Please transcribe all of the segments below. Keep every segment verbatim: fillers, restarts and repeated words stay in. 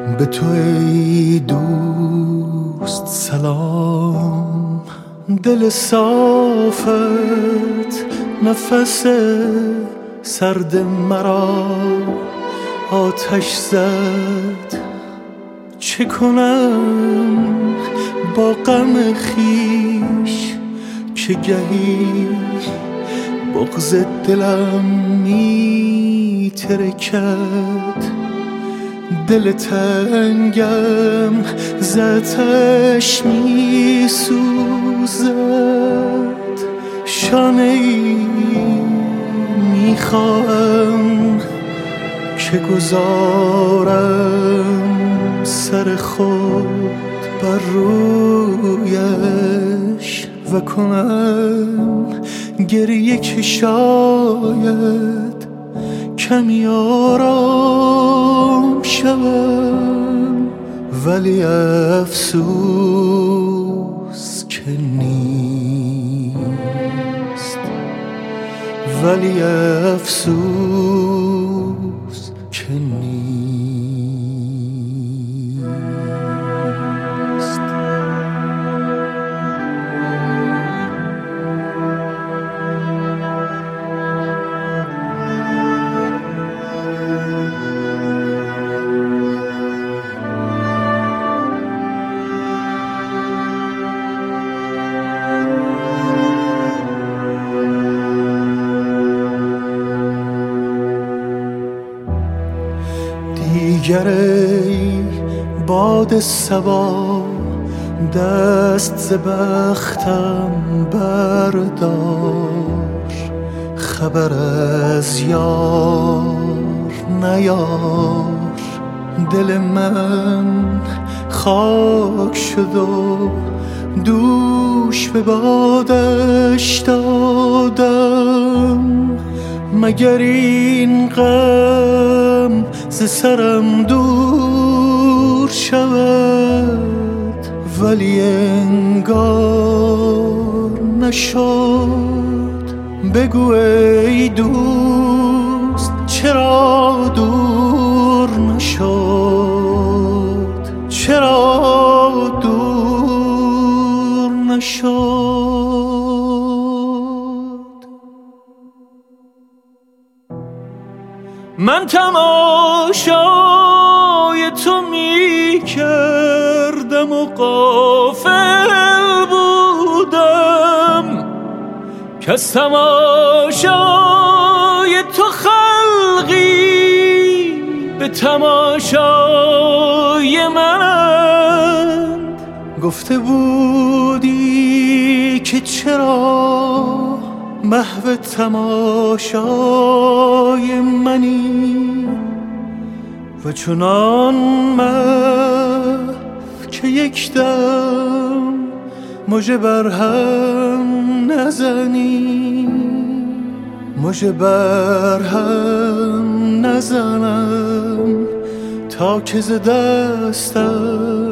به تو ای دوست سلام، دل صافت نفس سرد مرا آتش زد. چه کنم با غم خویش که گهی بغض دلم می ترکد. دل تنگم ز آتش می سوزد. شانه ای می خواهم که گذارم سر خود بر رویش و کنم گریه که شاید کمی آرام شوم. ولی افسوس که نیست، ولی افسوس که نیست. دیگر ای باد صبا دست ز بختم بردار. خبر از یار نیار، دل من خاک شد و دوش به بادش دادم. مگر این غم ز سرم دور شود؟ ولی انگار نشد. بگو ای دوست چرا دور نشد؟ چرا دور نشد؟ من تماشای تو می کردم و غافل بودم که از تماشای تو خلقی به تماشای من. گفته بودی که چرا محو تماشای منی و چنان محو که یک دم مژه بر هم نزنی. مژه بر هم نزنم تا که ز دستم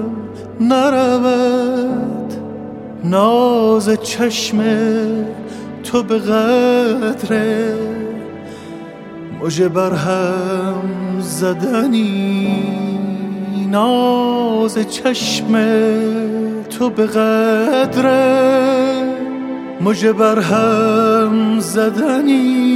نرود ناز چشم تو به قدر مژه بر هم زدنی. ناز چشم تو به قدر مژه بر هم زدنی.